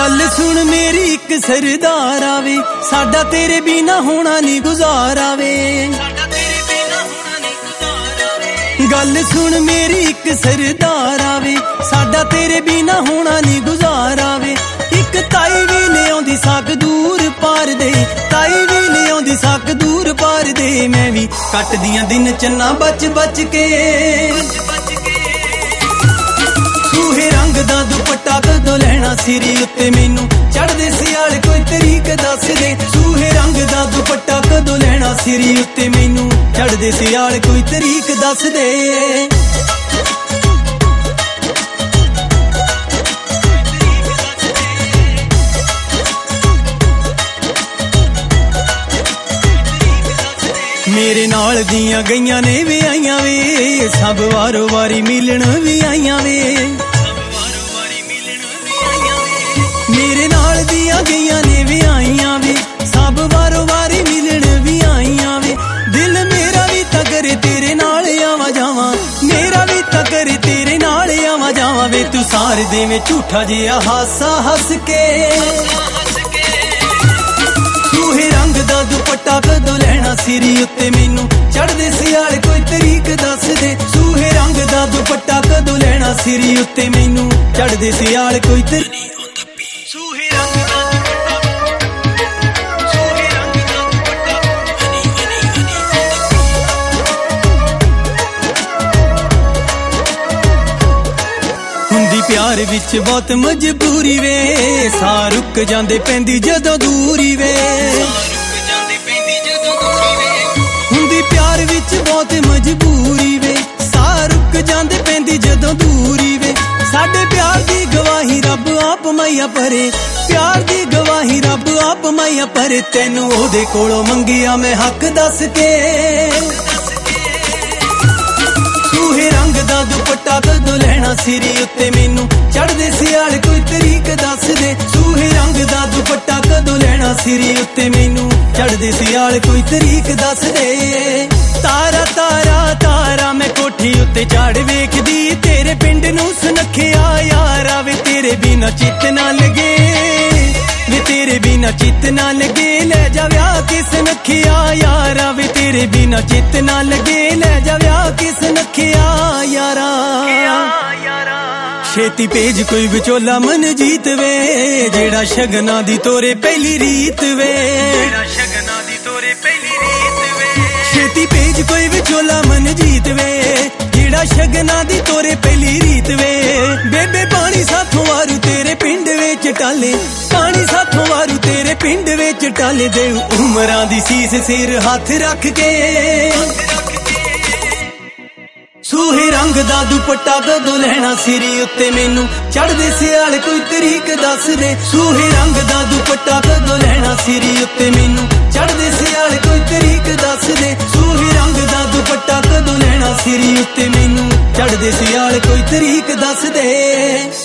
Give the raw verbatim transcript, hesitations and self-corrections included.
गल सुन मेरी एक सरदारा वे, साडा तेरे बिना होना नहीं गुजारा वे। गल सुन मेरी एक सरदारा वे, साडा तेरे बिना होना नहीं गुजारा वे। एक ताई भी ले आउंदी साक दूर पार दे, ताई भी ले आउंदी साक दूर पार दे। मैं भी कट दियां दिन चन्ना बच बच के, सूहे रंग दा दुपट्टा कदों लैना सिरी उत्ते मैनू चढ़दे सियाल कोई तरीक दस दे। सूहे रंग दा दुपट्टा कदों लैना सिरी उत्ते मैनू चढ़दे सियाल कोई तरीक दस दे। मेरे नाल दियां गईयां ने भी आईयां वे, सब वारो वारी मिलन भी आईयां वे। मेरे नाल दियां गईयां ने भी आईयां वे, सब वारो वारी मिलन भी आईयां वे। दिल मेरा भी तां करे तेरे नाल आवा जावां, मेरा भी तां करे तेरे नाल आवा जावां वे। तू सार देवें झूठा जिहा हासा हस के, सूहे रंग दा दुपट्टा कदों लैना सिरी उत्ते मैनू चढ़दे सियाल कोई तरीक दस दे। सूहे रंग दा दुपट्टा कदों लैना सिरी उत्ते मैनू चढ़दे सियाल कोई तरीक। सूहे रंग दा दुपट्टा, सूहे रंग दा दुपट्टा, हनी हनी हनी हुंदी प्यार विच बहुत मजबूरी वे, सा रुक जांदे पैंदी जदों दूरी वे। हुंदी प्यार विच बहुत मजबूरी वे, सा रुक जांदे पैंदी जदों दूरी वे। साडे प्यार दी गवाही रब आप मैया परे, प्यार दी गवाही रब आप मैया परे। तैनू ओदे कोलों मंगिया मैं हक दस के, सूहे रंग दा दुपट्टा कदों लैना सिरी उत्ते मैनू चढ़दे सियाल कोई तरीक दस दे। सूहे रंग दा दुपट्टा कदों लैना सिरी उत्ते मैनू चढ़दे सियाल कोई तरीक दस दे। तारा तारा तारा मैं कोठी उत्ते चढ़ वेखदी, तेरे पिंड नू सुनखिया यारा वे। तेरे बिना चित ना लगे वे, तेरे बिना चित ना लगे। ले जा व्याह किस नखिया यारा वे, तेरे बिना चित ना लगे। ले जा व्याह किस नखिया यारा। छेती भेज कोई विचोला मन जीत वे, जेड़ा शगना दी तोरे पहली रीत वे। छेती भेज कोई विचोला मन जीत वे, जेड़ा शगना दी तोरे पहली रीत वे। बेबे पानी साथों वारू तेरे पिंड विच टाले, पानी साथों वारू तेरे पिंड विच टाले। दे उमरां दी सीस सिर हाथ रख के, सूहे रंग दा दुपट्टा कदों लैना सिरी उत्ते मैनू चढ़दे सियाल कोई तरीक दस दे। सूहे रंग दा दुपट्टा कदों लैना सिरी उत्ते मैनू चढ़दे सियाल कोई तरीक दस दे। सूहे रंग दा दुपट्टा कदों लैना सिरी उत्ते मैनू चढ़दे सियाल कोई तरीक दस दे।